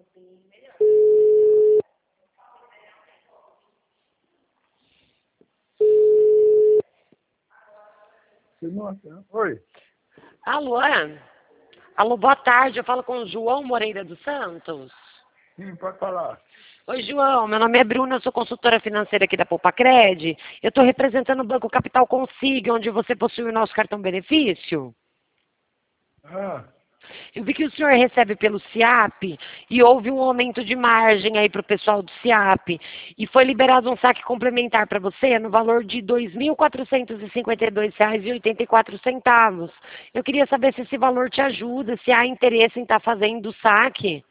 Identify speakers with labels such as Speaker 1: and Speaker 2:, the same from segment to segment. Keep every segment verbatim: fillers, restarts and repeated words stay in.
Speaker 1: Nossa. Oi.
Speaker 2: Alô? Alô, boa tarde. Eu falo com o João Moreira dos Santos.
Speaker 1: Sim, pode falar.
Speaker 2: Oi, João. Meu nome é Bruna, eu sou consultora financeira aqui da Poupa-Cred. Eu estou representando o Banco Capital Consigo, onde você possui o nosso cartão benefício.
Speaker 1: Ah,
Speaker 2: Eu vi que o senhor recebe pelo SIAP e houve um aumento de margem aí para o pessoal do SIAP. E foi liberado um saque complementar para você no valor de dois mil quatrocentos e cinquenta e dois reais e oitenta e quatro centavos. Eu queria saber se esse valor te ajuda, se há interesse em estar fazendo o saque.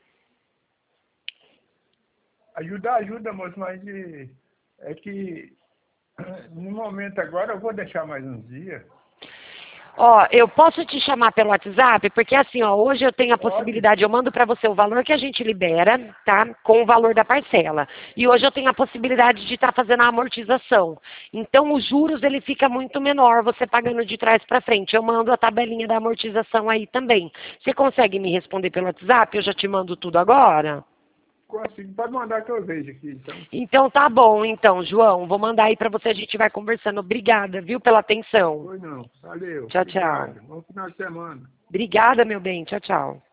Speaker 1: ajuda, ajuda, moço, mas eh, é que no momento agora eu vou deixar mais uns dias.
Speaker 2: Ó, eu posso te chamar pelo WhatsApp, porque assim, ó, hoje eu tenho a
Speaker 1: Pode?
Speaker 2: possibilidade, eu mando para você o valor que a gente libera, tá? Com o valor da parcela. E hoje eu tenho a possibilidade de estar fazendo a amortização. Então, os juros, ele fica muito menor, você pagando de trás para frente. Eu mando a tabelinha da amortização aí também. Você consegue me responder pelo WhatsApp? Eu já te mando tudo agora?
Speaker 1: Consigo, pode mandar que eu vejo aqui, então.
Speaker 2: Então, tá bom, então, João. Vou mandar aí para você, a gente vai conversando. Obrigada, viu, pela atenção.
Speaker 1: Pois não. Valeu.
Speaker 2: Tchau, tchau.
Speaker 1: Obrigado. Bom final de semana.
Speaker 2: Obrigada, meu bem. Tchau, tchau.